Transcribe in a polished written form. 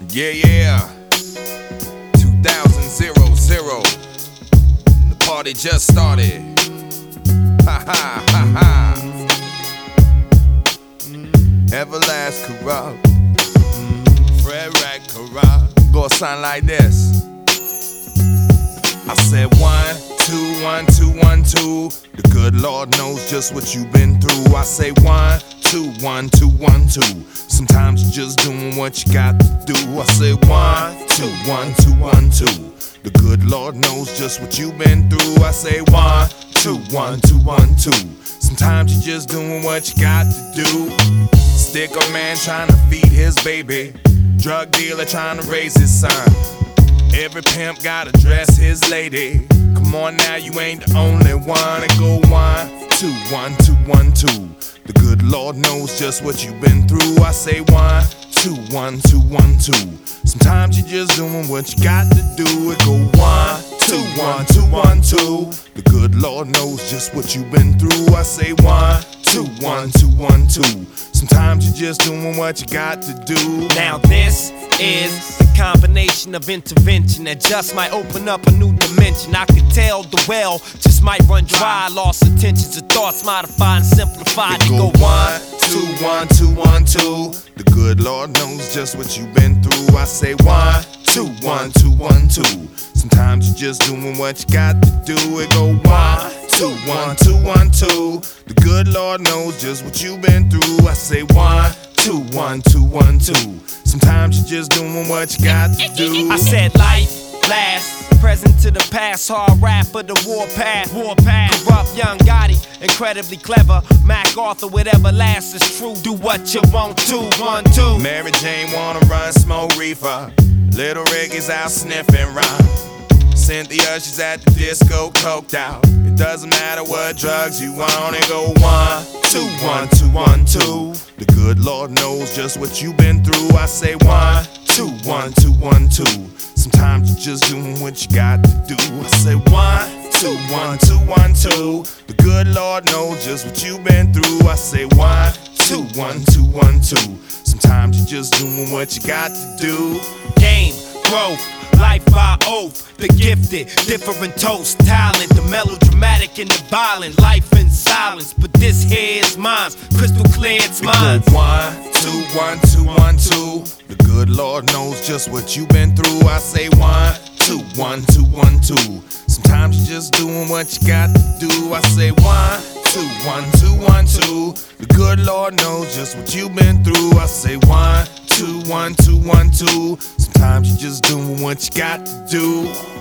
Yeah. 2000. The party just started. Ha ha ha ha. Everlast corrupt. Fred Rack corrupt. Gonna sound like this. I said 1, 2, 1, 2, 1, 2. The good Lord knows just what you've been through. I say 1, 2, 1, 2, 1, 2. Sometimes you're just doing what you got to do. I say 1, 2, 1, 2, 1, 2. The good Lord knows just what you've been through. I say 1, 2, 1, 2, 1, 2. Sometimes you're just doing what you got to do. Sticker man trying to feed his baby. Drug dealer trying to raise his son. Every pimp gotta dress his lady. Come on now, you ain't the only one. And go 1, 2, 1, 2, 1, 2. The good Lord knows just what you've been through. I say 1, 2, 1, 2, 1, 2. Sometimes you're just doing what you got to do. It go 1, 2, 1, 2, 1, 2. The good Lord knows just what you've been through. I say 1, 2, 1, 2, 1, 2. Sometimes you're just doing what you got to do. Now this is the combination of intervention that just might open up a new dimension. I could tell the well just might run dry. Lost intentions of thoughts modified and simplified. It go 1, 2, 1, 2, 1, 2. The good Lord knows just what you've been through. I say 1, 2, 1, 2, 1, 2. Sometimes you're just doing what you got to do. It go 1, 2, 1, 2, 1, 2. The good Lord knows just what you've been through. I say 1, 2, 1, 2, 1, 2. Sometimes you're just doing what you got to do. I said life lasts, present to the past, hard rap for the warpath. Corrupt young Gotti, incredibly clever. Mac Arthur, whatever lasts is true. Do what you want to. 1, 2. Mary Jane wanna run, smoke reefer. Little Rick is out sniffing rhyme. Cynthia, she's at the disco, coked out. It doesn't matter what drugs you want. It go 1, 2, 1, 2, 1, 2. The good Lord knows just what you've been through. I say 1, 2, 1, 2, 1, 2. Sometimes you're just doing what you got to do. I say 1, 2, 1, 2, 1, 2. The good Lord knows just what you've been through. I say 1, 2, 1, 2, 1, 2. Sometimes you're just doing what you got to do. Game, growth, life by oath. The gifted, different toast, talent. The melodramatic and the violent. Life in silence, but this here is mine. Crystal clear, it's mine. 1, 2, 1, 2, 1, 2. The good Lord knows just what you've been through. I say 1, 2, 1, 2, 1, 2. Sometimes you're just doing what you got to do. I say 1, 2, 1, 2, 1, 2. The good Lord knows just what you've been through. I say 1, 2, 1, 2, 1, 2. Sometimes you're just doing what you got to do.